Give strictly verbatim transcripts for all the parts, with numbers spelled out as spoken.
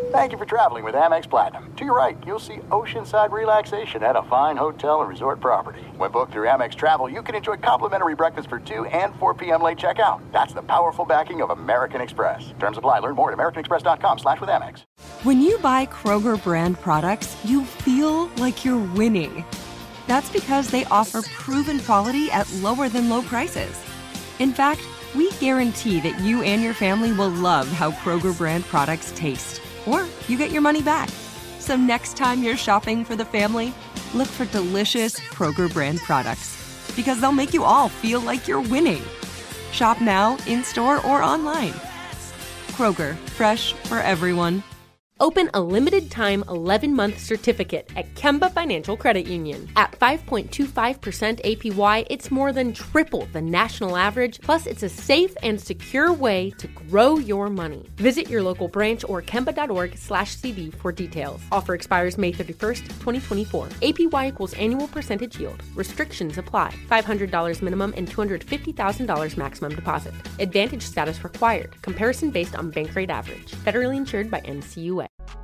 Thank you for traveling with Amex Platinum. To your right, you'll see oceanside relaxation at a fine hotel and resort property. When booked through Amex Travel, you can enjoy complimentary breakfast for two and four p.m. late checkout. That's the powerful backing of American Express. Terms apply. Learn more at americanexpress.com slash with Amex. When you buy Kroger brand products, you feel like you're winning. That's because they offer proven quality at lower than low prices. In fact, we guarantee that you and your family will love how Kroger brand products taste. Or you get your money back. So next time you're shopping for the family, look for delicious Kroger brand products. Because they'll make you all feel like you're winning. Shop now, in-store, or online. Kroger, fresh for everyone. Open a limited-time eleven-month certificate at Kemba Financial Credit Union. At five point two five percent A P Y, it's more than triple the national average, plus it's a safe and secure way to grow your money. Visit your local branch or kemba.org slash CD for details. Offer expires May thirty-first, twenty twenty-four. A P Y equals annual percentage yield. Restrictions apply. five hundred dollars minimum and two hundred fifty thousand dollars maximum deposit. Advantage status required. Comparison based on bank rate average. Federally insured by N C U A.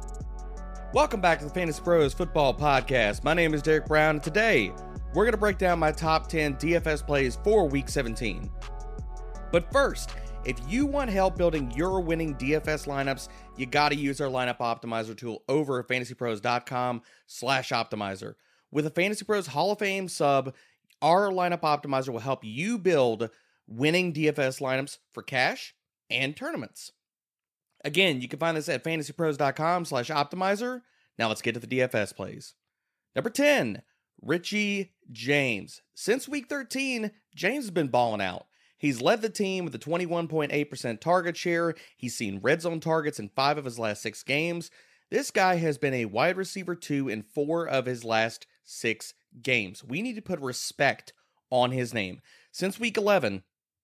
Welcome back to the Fantasy Pros Football Podcast. My name is Derek Brown, and today we're going to break down my top ten D F S plays for Week seventeen. But first, if you want help building your winning D F S lineups, you got to use our lineup optimizer tool over at fantasypros.com slash optimizer. With a Fantasy Pros Hall of Fame sub, our lineup optimizer will help you build winning D F S lineups for cash and tournaments. Again, you can find this at fantasypros.com slash optimizer. Now let's get to the D F S plays. Number ten, Richie James. Since week thirteen, James has been balling out. He's led the team with a twenty-one point eight percent target share. He's seen red zone targets in five of his last six games. This guy has been a wide receiver two in four of his last six games. We need to put respect on his name. Since week eleven,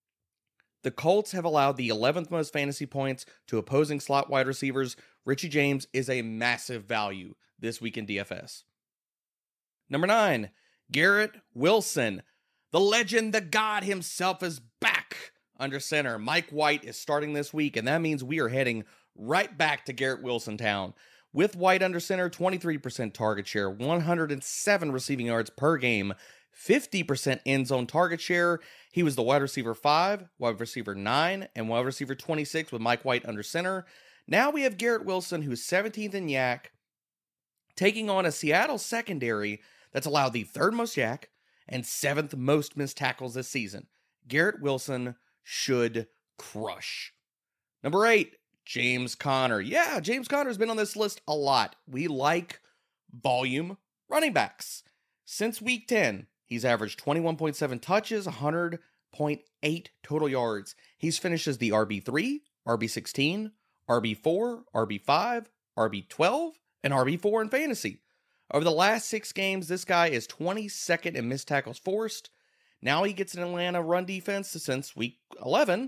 the Colts have allowed the eleventh most fantasy points to opposing slot wide receivers. Richie James is a massive value this week in D F S. Number nine, Garrett Wilson. The legend, the god himself is back under center. Mike White is starting this week, and that means we are heading right back to Garrett Wilson town. With White under center, twenty-three percent target share, one hundred seven receiving yards per game, fifty percent end zone target share. He was the wide receiver five, wide receiver nine, and wide receiver twenty-six with Mike White under center. Now we have Garrett Wilson, who's seventeenth in yak, taking on a Seattle secondary that's allowed the third most yak and seventh most missed tackles this season. Garrett Wilson should crush. Number eight, James Conner. Yeah, James Conner's been on this list a lot. We like volume running backs. Since week ten, he's averaged twenty-one point seven touches, one hundred point eight total yards. He's finished as the R B three, R B sixteen, R B four, R B five, R B twelve, and R B four in fantasy. Over the last six games, this guy is twenty-second in missed tackles forced. Now he gets an Atlanta run defense since week eleven.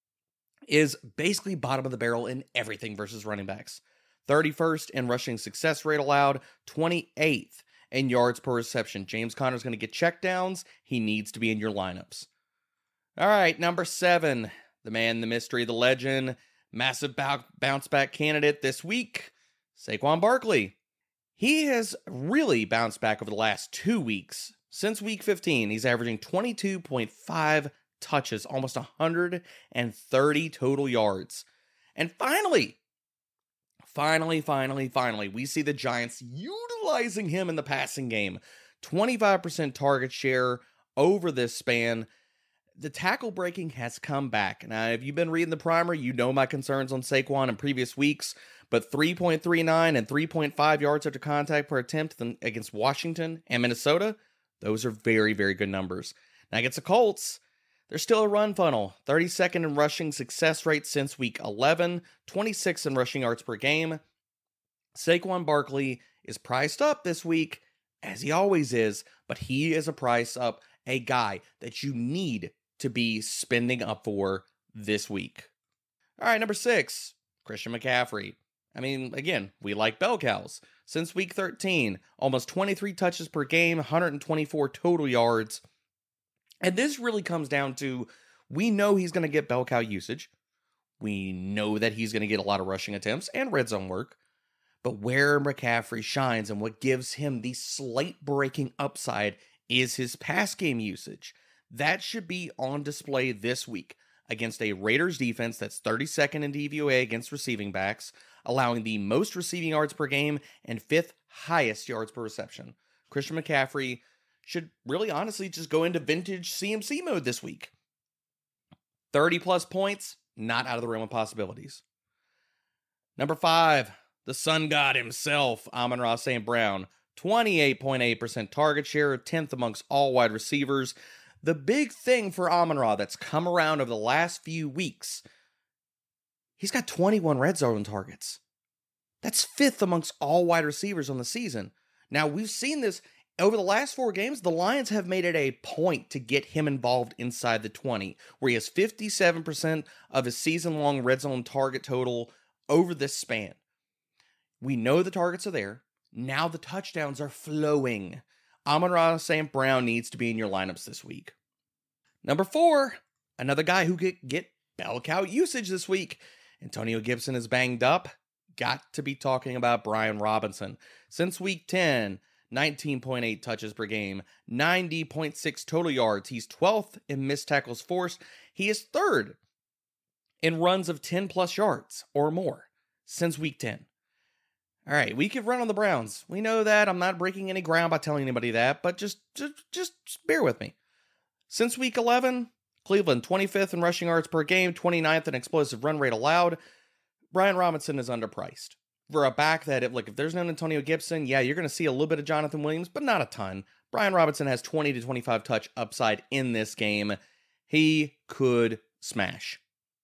Is basically bottom of the barrel in everything versus running backs. thirty-first in rushing success rate allowed, twenty-eighth in yards per reception. James Conner's going to get checkdowns. He needs to be in your lineups. All right, number seven, the man, the mystery, the legend, massive bounce back candidate this week, Saquon Barkley. He has really bounced back over the last two weeks. Since week fifteen, he's averaging twenty-two point five touches, almost one hundred thirty total yards. And finally, finally, finally, finally, we see the Giants utilizing him in the passing game. twenty-five percent target share over this span. The tackle breaking has come back. Now, if you've been reading the primer, you know my concerns on Saquon in previous weeks, but three point three nine and three point five yards after contact per attempt against Washington and Minnesota, those are very, very good numbers. Now, against the Colts, they're still a run funnel. thirty-second in rushing success rate since week eleven, twenty-sixth in rushing yards per game. Saquon Barkley is priced up this week, as he always is, but he is a price up, a guy that you need to be spending up for this week. All right, number six, Christian McCaffrey. I mean, again, we like bell cows. Since week thirteen, almost twenty-three touches per game, one hundred twenty-four total yards. And this really comes down to, we know he's going to get bell cow usage. We know that he's going to get a lot of rushing attempts and red zone work. But where McCaffrey shines and what gives him the slate-breaking upside is his pass game usage. That should be on display this week against a Raiders defense that's thirty-second in D V O A against receiving backs, allowing the most receiving yards per game and fifth highest yards per reception. Christian McCaffrey should really honestly just go into vintage C M C mode this week. thirty plus points, not out of the realm of possibilities. Number five, the sun god himself, Amon-Ra Saint Brown. twenty-eight point eight percent target share, tenth amongst all wide receivers. The big thing for Amon-Ra that's come around over the last few weeks, he's got twenty-one red zone targets. That's fifth amongst all wide receivers on the season. Now, we've seen this over the last four games. The Lions have made it a point to get him involved inside the twenty, where he has fifty-seven percent of his season-long red zone target total over this span. We know the targets are there. Now the touchdowns are flowing. Amon-Ra Saint Brown needs to be in your lineups this week. Number four, another guy who could get bell cow usage this week. Antonio Gibson is banged up. Got to be talking about Brian Robinson. Since week ten, nineteen point eight touches per game, ninety point six total yards. He's twelfth in missed tackles forced. He is third in runs of ten plus yards or more since week ten. All right, we could run on the Browns. We know that. I'm not breaking any ground by telling anybody that, but just, just, just bear with me. Since week eleven, Cleveland twenty-fifth in rushing yards per game, twenty-ninth in explosive run rate allowed. Brian Robinson is underpriced. For a back that, if, like, if there's no Antonio Gibson, yeah, you're going to see a little bit of Jonathan Williams, but not a ton. Brian Robinson has twenty to twenty-five touch upside in this game. He could smash.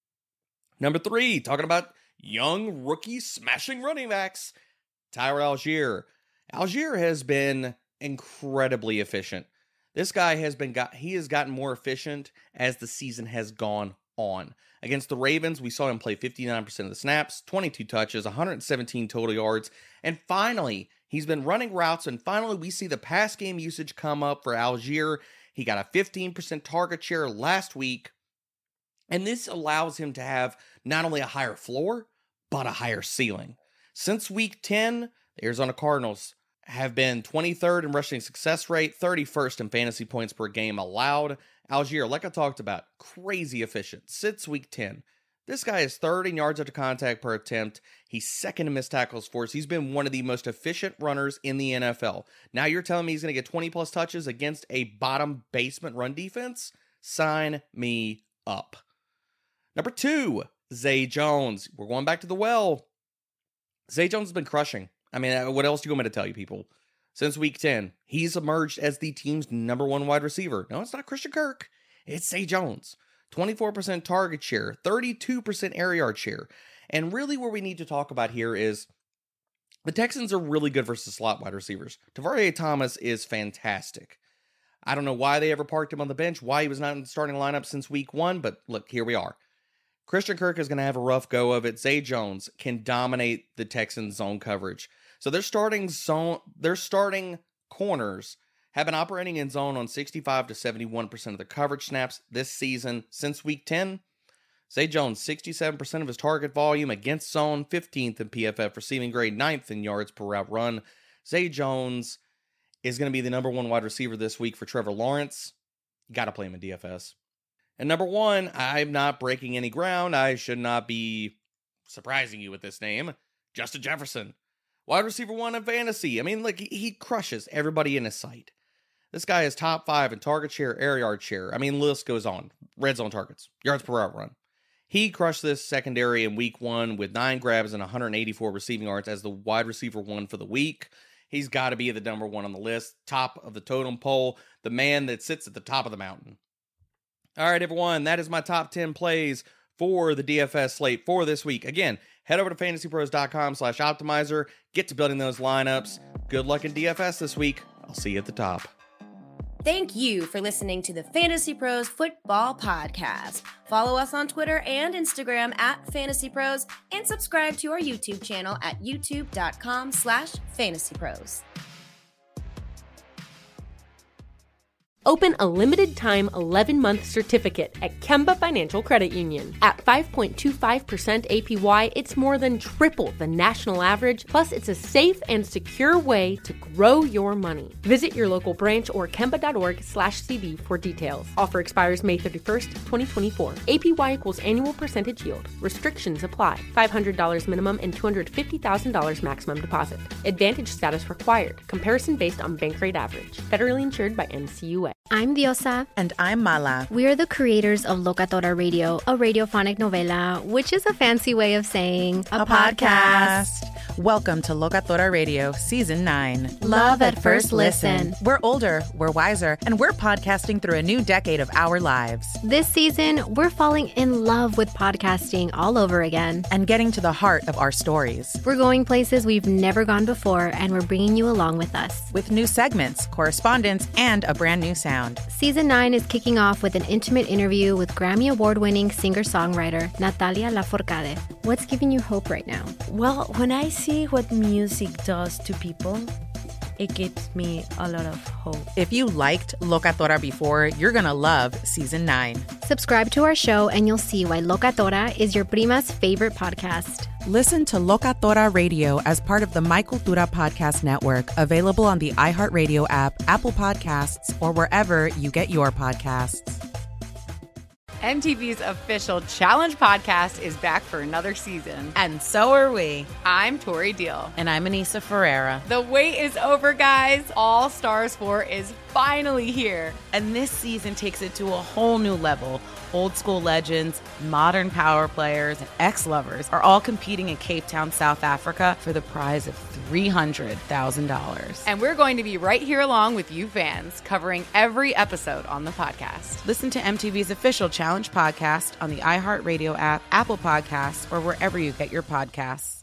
Number three, talking about young rookie smashing running backs. Tyler Algier. Algier has been incredibly efficient. This guy has been got he has gotten more efficient as the season has gone on. Against the Ravens, we saw him play fifty-nine percent of the snaps, twenty-two touches, one hundred seventeen total yards, and finally, he's been running routes, and finally we see the pass game usage come up for Algier. He got a fifteen percent target share last week, and this allows him to have not only a higher floor, but a higher ceiling. Since week ten, the Arizona Cardinals have been twenty-third in rushing success rate, thirty-first in fantasy points per game allowed. Algier, like I talked about, crazy efficient. Since week ten, this guy is third in yards after contact per attempt. He's second in missed tackles forced. He's been one of the most efficient runners in the N F L. Now you're telling me he's going to get twenty plus touches against a bottom basement run defense? Sign me up. Number two, Zay Jones. We're going back to the well. Zay Jones has been crushing. I mean, what else do you want me to tell you, people? Since week ten, he's emerged as the team's number one wide receiver. No, it's not Christian Kirk. It's Zay Jones. twenty-four percent target share, thirty-two percent air yard share. And really where we need to talk about here is the Texans are really good versus slot wide receivers. Tavares Thomas is fantastic. I don't know why they ever parked him on the bench, why he was not in the starting lineup since week one, but look, here we are. Christian Kirk is going to have a rough go of it. Zay Jones can dominate the Texans' zone coverage. So they're starting zone, they're starting corners have been operating in zone on sixty-five to seventy-one percent of the coverage snaps this season since week ten. Zay Jones, sixty-seven percent of his target volume against zone, fifteenth in P F F receiving grade, ninth in yards per route run. Zay Jones is going to be the number one wide receiver this week for Trevor Lawrence. You got to play him in D F S. And number one, I'm not breaking any ground. I should not be surprising you with this name. Justin Jefferson. Wide receiver one in fantasy. I mean, like, he crushes everybody in his sight. This guy is top five in target share, air yard share. I mean, the list goes on. Red zone targets, yards per route run. He crushed this secondary in week one with nine grabs and one hundred eighty-four receiving yards as the wide receiver one for the week. He's got to be the number one on the list, top of the totem pole, the man that sits at the top of the mountain. All right, everyone, that is my top ten plays for the D F S slate for this week. Again, head over to fantasypros.com slash optimizer. Get to building those lineups. Good luck in D F S this week. I'll see you at the top. Thank you for listening to the Fantasy Pros Football Podcast. Follow us on Twitter and Instagram at Fantasy Pros and subscribe to our YouTube channel at youtube.com slash fantasypros. Open a limited-time eleven-month certificate at Kemba Financial Credit Union. At five point two five percent A P Y, it's more than triple the national average, plus it's a safe and secure way to grow your money. Visit your local branch or kemba.org slash CD for details. Offer expires May thirty-first, twenty twenty-four. A P Y equals annual percentage yield. Restrictions apply. five hundred dollars minimum and two hundred fifty thousand dollars maximum deposit. Advantage status required. Comparison based on bank rate average. Federally insured by N C U A. I'm Diosa. And I'm Mala. We are the creators of Locatora Radio, a radiophonic novela, which is a fancy way of saying a, a podcast. podcast. Welcome to Locatora Radio, Season nine. Love at first listen. We're older, we're wiser, and we're podcasting through a new decade of our lives. This season, we're falling in love with podcasting all over again. And getting to the heart of our stories. We're going places we've never gone before, and we're bringing you along with us. With new segments, correspondence, and a brand new sound. Season nine is kicking off with an intimate interview with Grammy Award-winning singer-songwriter Natalia Lafourcade. What's giving you hope right now? Well, when I see what music does to people, it gives me a lot of hope. If you liked Locatora before, you're going to love Season nine. Subscribe to our show and you'll see why Locatora is your prima's favorite podcast. Listen to Locatora Radio as part of the My Cultura Podcast Network, available on the iHeartRadio app, Apple Podcasts, or wherever you get your podcasts. M T V's official Challenge podcast is back for another season. And so are we. I'm Tori Deal. And I'm Anissa Ferreira. The wait is over, guys. All Stars four is finally here. And this season takes it to a whole new level. Old school legends, modern power players, and ex-lovers are all competing in Cape Town, South Africa for the prize of three hundred thousand dollars. And we're going to be right here along with you fans, covering every episode on the podcast. Listen to M T V's official Challenge podcast on the iHeartRadio app, Apple Podcasts, or wherever you get your podcasts.